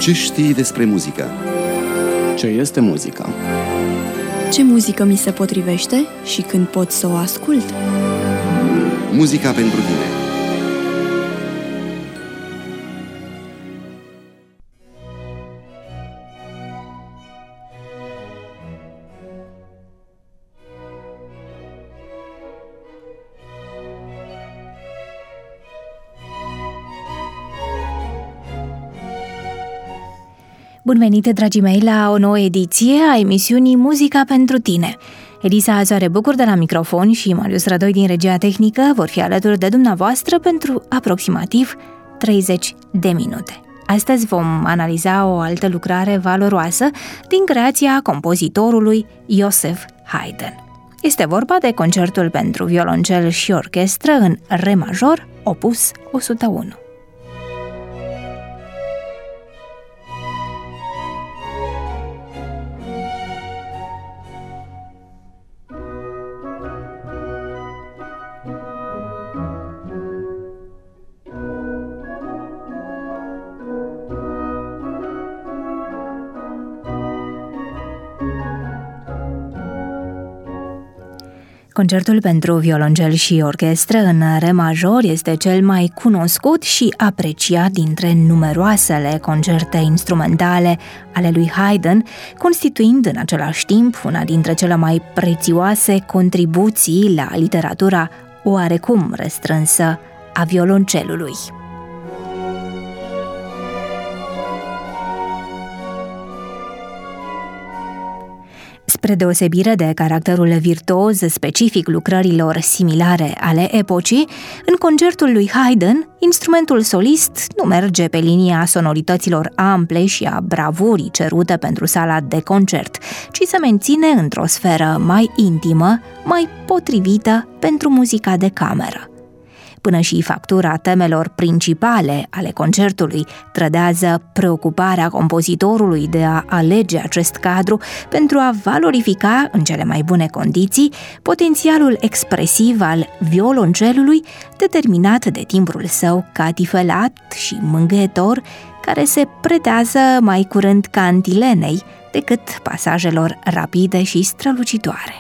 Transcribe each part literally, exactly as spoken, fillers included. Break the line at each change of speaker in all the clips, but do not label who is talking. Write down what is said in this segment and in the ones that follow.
Ce știi despre muzică?
Ce este muzica?
Ce muzică mi se potrivește și când pot să o ascult?
Muzica pentru tine.
Bun venit, dragii mei, la o nouă ediție a emisiunii Muzica pentru tine. Elisa Azoare Bucur de la microfon și Marius Rădoi din regia tehnică vor fi alături de dumneavoastră pentru aproximativ treizeci de minute. Astăzi vom analiza o altă lucrare valoroasă din creația compozitorului Joseph Haydn. Este vorba de concertul pentru violoncel și orchestră în re major, opus o sută unu. Concertul pentru violoncel și orchestră în re major este cel mai cunoscut și apreciat dintre numeroasele concerte instrumentale ale lui Haydn, constituind în același timp una dintre cele mai prețioase contribuții la literatura oarecum restrânsă a violoncelului. Spre deosebire de caracterul virtuos specific lucrărilor similare ale epocii, în concertul lui Haydn, instrumentul solist nu merge pe linia sonorităților ample și a bravurii cerute pentru sala de concert, ci se menține într-o sferă mai intimă, mai potrivită pentru muzica de cameră. Până și factura temelor principale ale concertului trădează preocuparea compozitorului de a alege acest cadru pentru a valorifica, în cele mai bune condiții, potențialul expresiv al violoncelului, determinat de timbrul său catifelat și mângâietor, care se pretează mai curând cantilenei decât pasajelor rapide și strălucitoare.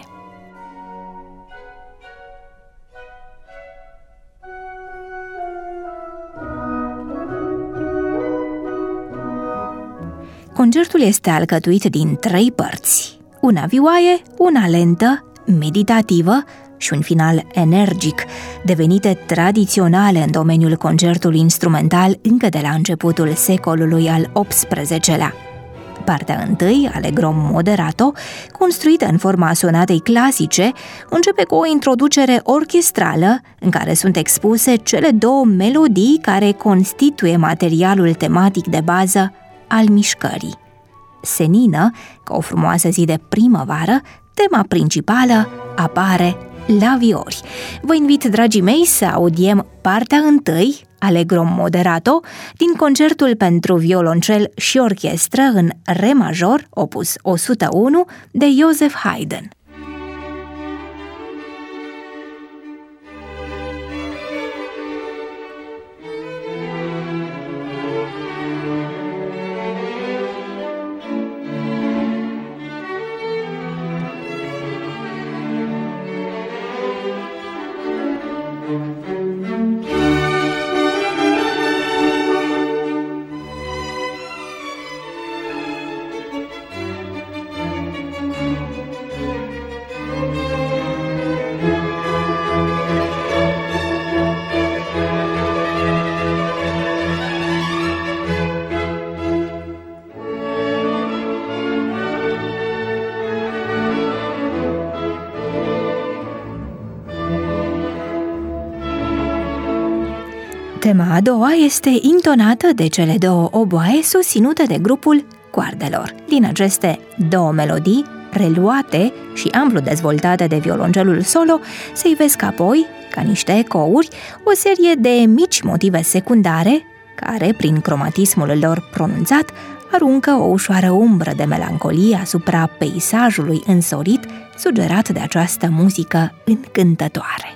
Concertul este alcătuit din trei părți, una vioaie, una lentă, meditativă și un final energic, devenite tradiționale în domeniul concertului instrumental încă de la începutul secolului al optsprezecelea. Partea întâi, Allegro moderato, construită în forma sonatei clasice, începe cu o introducere orchestrală în care sunt expuse cele două melodii care constituie materialul tematic de bază al mișcării. Senină, ca o frumoasă zi de primăvară, tema principală apare la viori. Vă invit, dragii mei, să audiem partea întâi, Allegro moderato, din concertul pentru violoncel și orchestră în re major, opus o sută unu, de Joseph Haydn. Tema a doua este intonată de cele două oboaie susținute de grupul coardelor. Din aceste două melodii, reluate și amplu dezvoltate de violoncelul solo, se ivesc apoi, ca niște ecouri, o serie de mici motive secundare, care, prin cromatismul lor pronunțat, aruncă o ușoară umbră de melancolie asupra peisajului însorit, sugerat de această muzică încântătoare.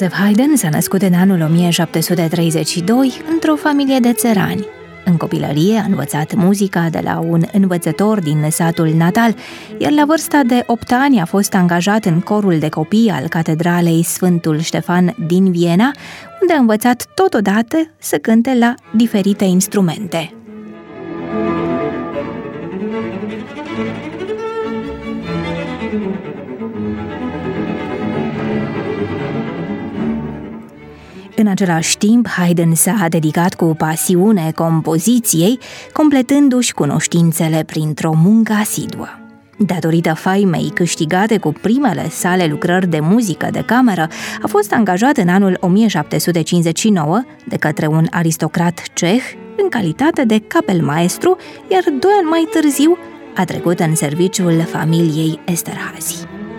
Joseph Haydn s-a născut în anul o mie șapte sute treizeci și doi într-o familie de țărani. În copilărie a învățat muzica de la un învățător din satul natal, iar la vârsta de opt ani a fost angajat în corul de copii al Catedralei Sfântul Ștefan din Viena, unde a învățat totodată să cânte la diferite instrumente. În același timp, Haydn s-a dedicat cu pasiune compoziției, completându-și cunoștințele printr-o muncă asiduă. Datorită faimei câștigate cu primele sale lucrări de muzică de cameră, a fost angajat în anul o mie șapte sute cincizeci și nouă de către un aristocrat ceh în calitate de capelmaestru, iar doi ani mai târziu a trecut în serviciul familiei Esterházy.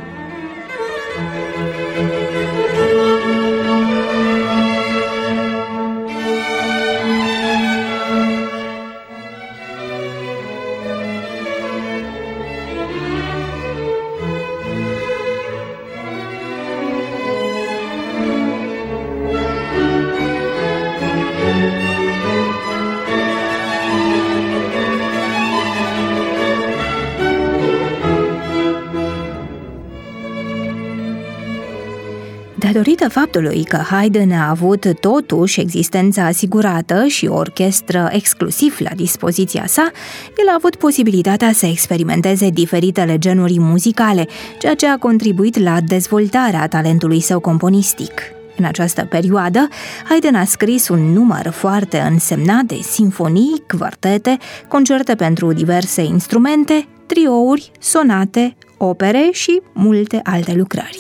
Datorită faptului că Haydn a avut totuși existența asigurată și o orchestră exclusiv la dispoziția sa, el a avut posibilitatea să experimenteze diferitele genuri muzicale, ceea ce a contribuit la dezvoltarea talentului său componistic. În această perioadă, Haydn a scris un număr foarte însemnat de simfonii, quartete, concerte pentru diverse instrumente, triouri, sonate, opere și multe alte lucrări.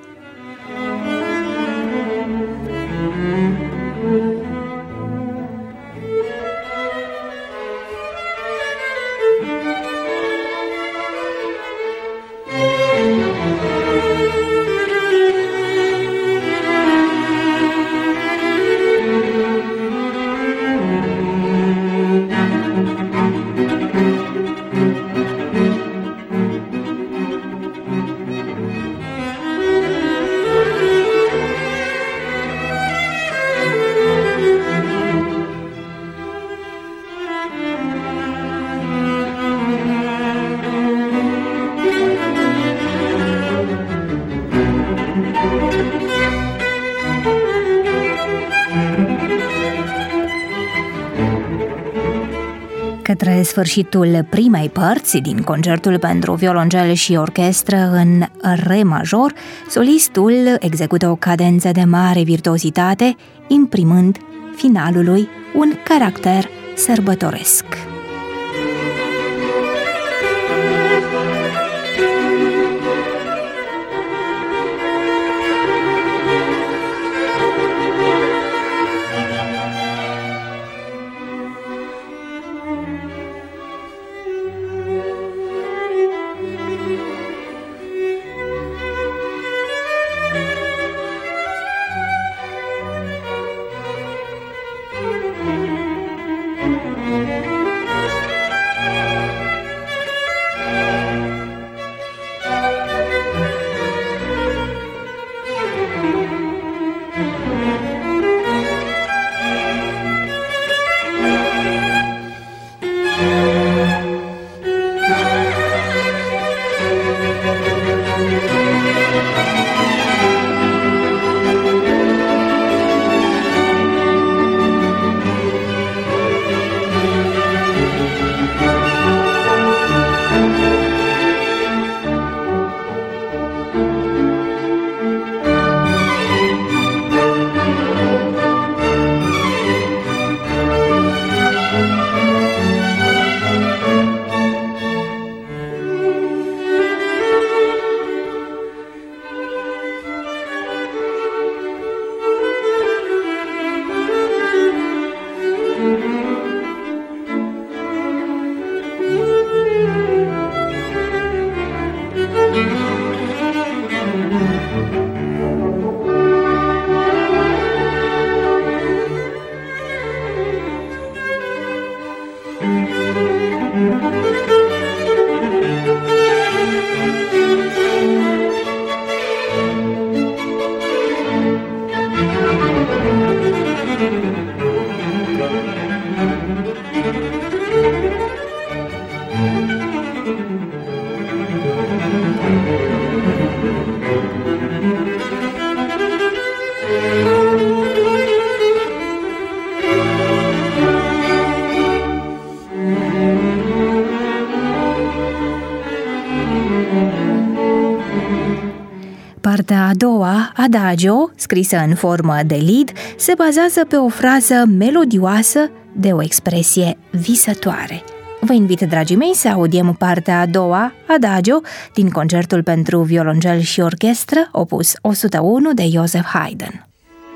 Către sfârșitul primei părți din concertul pentru violoncel și orchestră în re major, solistul execută o cadență de mare virtuozitate, imprimând finalului un caracter sărbătoresc. Partea a doua, Adagio, scrisă în formă de lead, se bazează pe o frază melodioasă de o expresie visătoare. Vă invit, dragii mei, să audiem partea a doua, Adagio, din concertul pentru violoncel și orchestră, opus o sută unu de Joseph Haydn.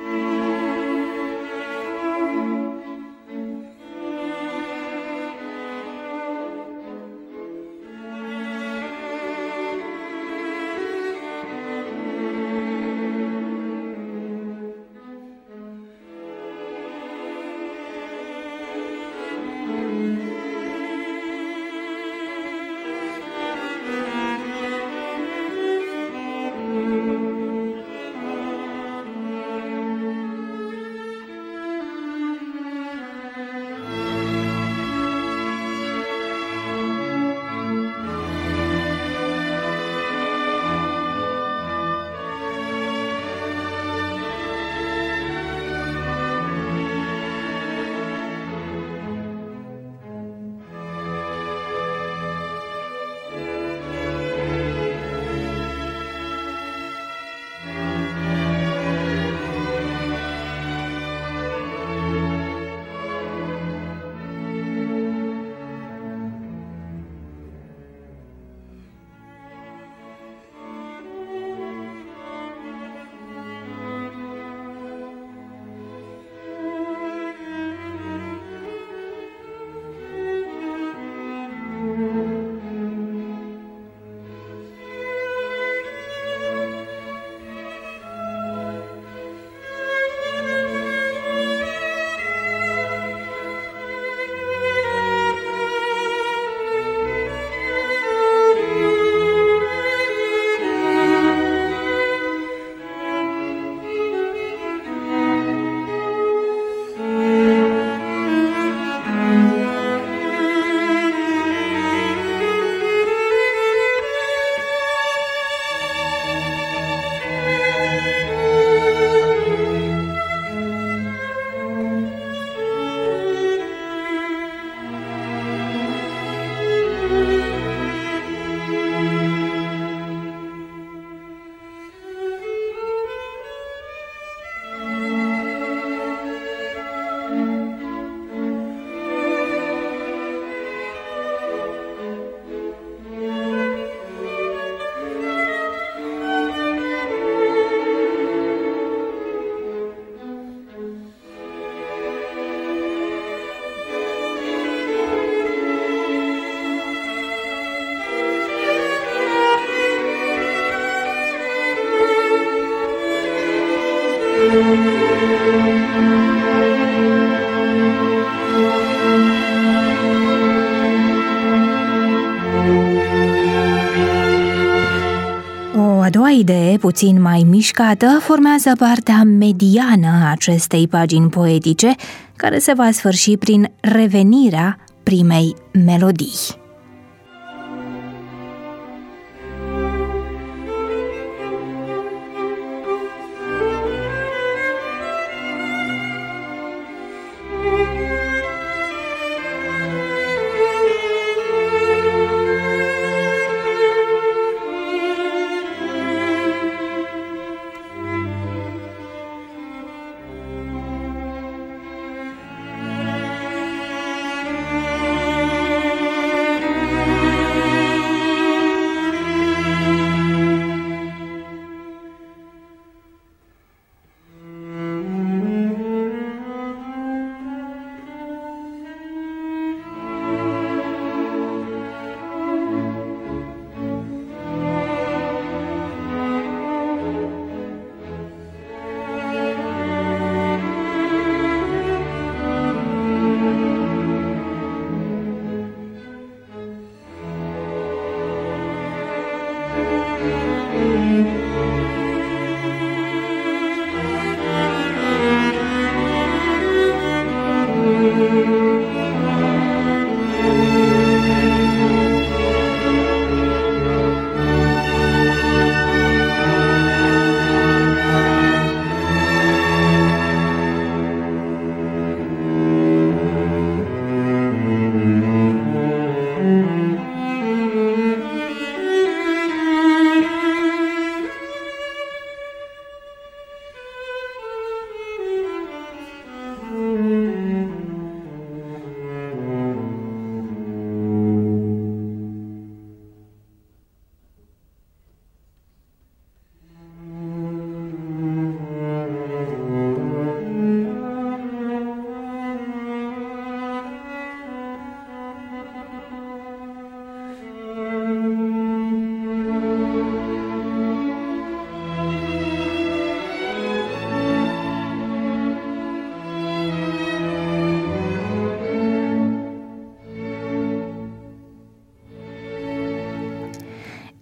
A doua idee, puțin mai mișcată, formează partea mediană a acestei pagini poetice, care se va sfârși prin revenirea primei melodii.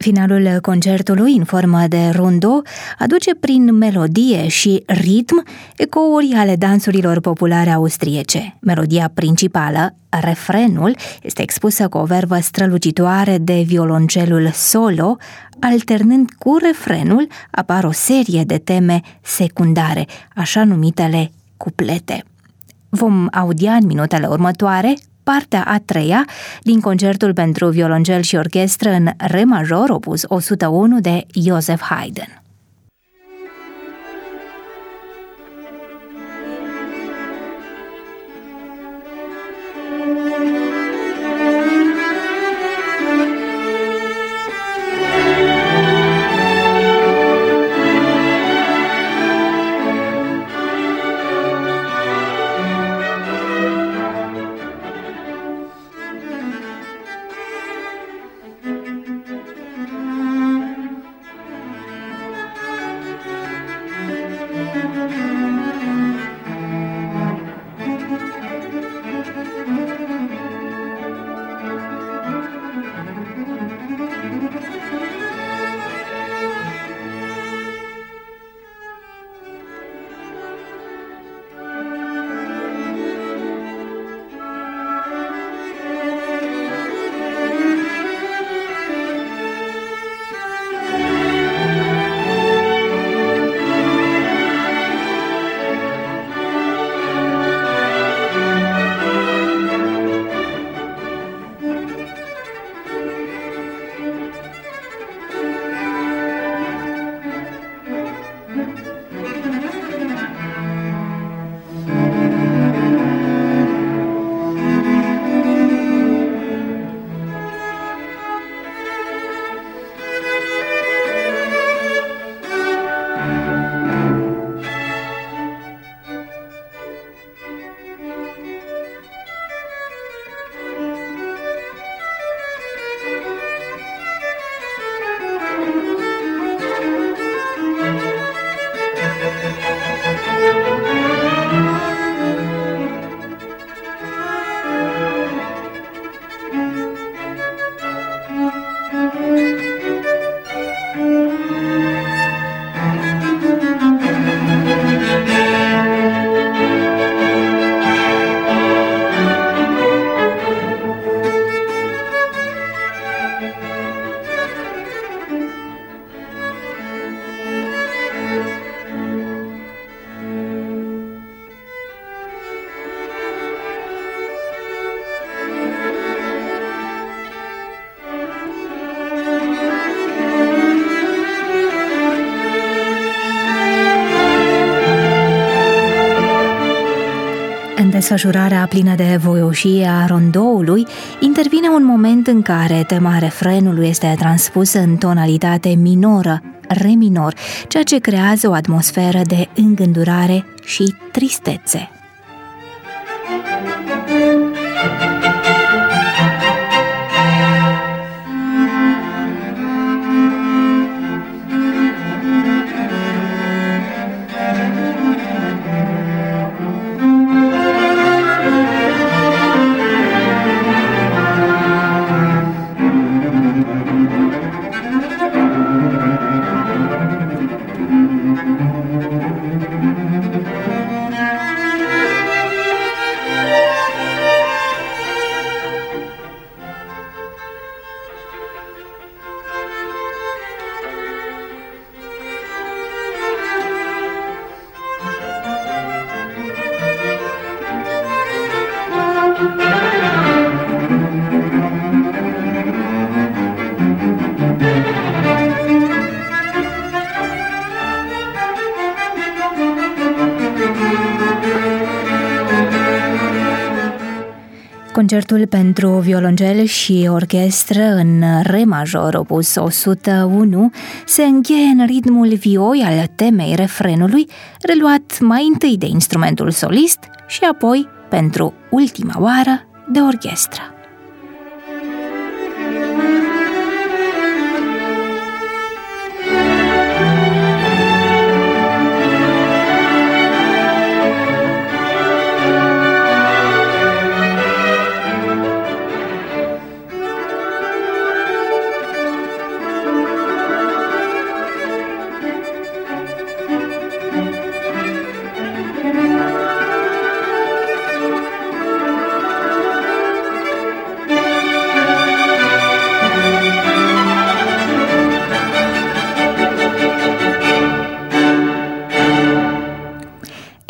Finalul concertului, în formă de rondo, aduce prin melodie și ritm ecouri ale dansurilor populare austriece. Melodia principală, refrenul, este expusă cu o vervă strălucitoare de violoncelul solo, alternând cu refrenul apar o serie de teme secundare, așa numitele cuplete. Vom audia în minutele următoare partea a treia din concertul pentru violoncel și orchestră în re major, opus o sută unu de Joseph Haydn. În desfășurarea plină de voioșie a rondoului, intervine un moment în care tema refrenului este transpusă în tonalitate minoră, re minor, ceea ce creează o atmosferă de îngândurare și tristețe. Concertul pentru violoncel și orchestră în re major, opus o sută unu, se încheie în ritmul vioi al temei refrenului, reluat mai întâi de instrumentul solist și apoi, pentru ultima oară, de orchestră.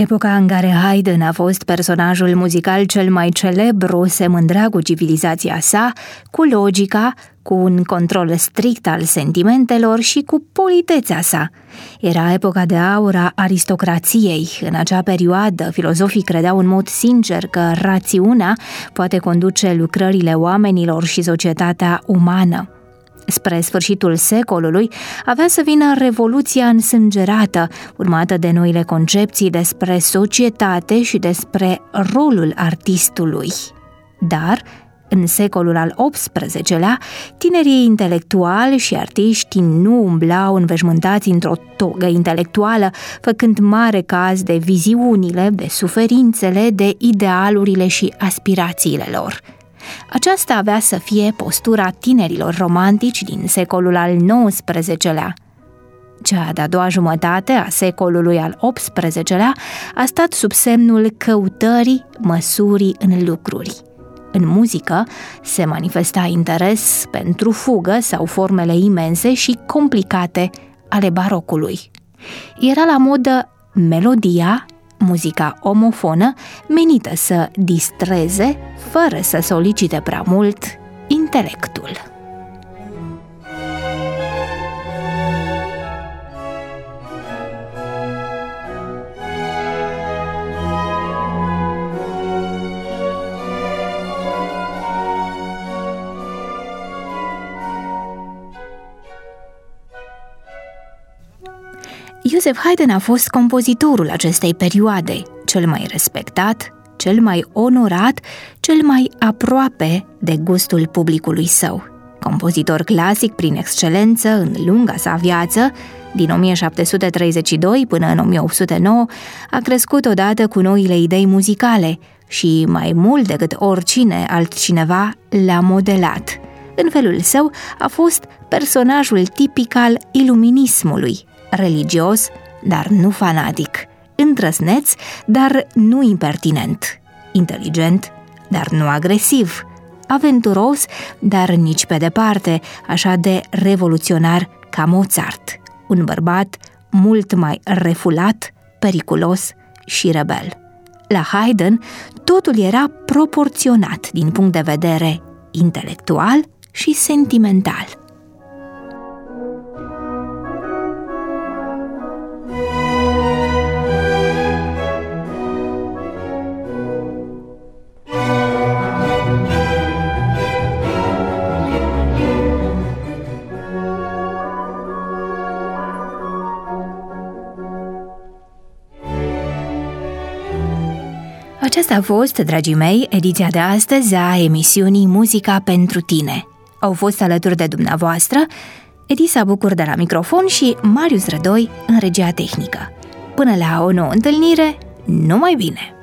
epoca în care Haydn a fost personajul muzical cel mai celebru, se mândrea cu civilizația sa, cu logica, cu un control strict al sentimentelor și cu politețea sa. Era epoca de aur a aristocrației. În acea perioadă, filozofii credeau în mod sincer că rațiunea poate conduce lucrările oamenilor și societatea umană. Spre sfârșitul secolului avea să vină revoluția însângerată, urmată de noile concepții despre societate și despre rolul artistului. Dar, în secolul al optsprezecelea, tinerii intelectuali și artiști nu umblau înveșmântați într-o togă intelectuală, făcând mare caz de viziunile, de suferințele, de idealurile și aspirațiile lor. Aceasta avea să fie postura tinerilor romantici din secolul al nouăsprezecelea. Cea de-a doua jumătate a secolului al optsprezecelea a stat sub semnul căutării măsurii în lucruri. În muzică se manifesta interes pentru fugă sau formele imense și complicate ale barocului. Era la modă melodia, muzica omofonă, menită să distreze, fără să solicite prea mult, intelectul. Joseph Haydn a fost compozitorul acestei perioade, cel mai respectat, cel mai onorat, cel mai aproape de gustul publicului său. Compozitor clasic prin excelență în lunga sa viață, din o mie șapte sute treizeci și doi până în o mie opt sute nouă, a crescut odată cu noile idei muzicale și, mai mult decât oricine altcineva, le-a modelat. În felul său a fost personajul tipic al iluminismului, religios, dar nu fanatic, îndrăzneț, dar nu impertinent, inteligent, dar nu agresiv, aventuros, dar nici pe departe, așa de revoluționar ca Mozart, un bărbat mult mai refulat, periculos și rebel. La Haydn, totul era proporționat din punct de vedere intelectual și sentimental. Aceasta a fost, dragii mei, ediția de astăzi a emisiunii Muzica pentru tine. Au fost alături de dumneavoastră Edisa Bucur de la microfon și Marius Rădoi în regia tehnică. Până la o nouă întâlnire, numai bine!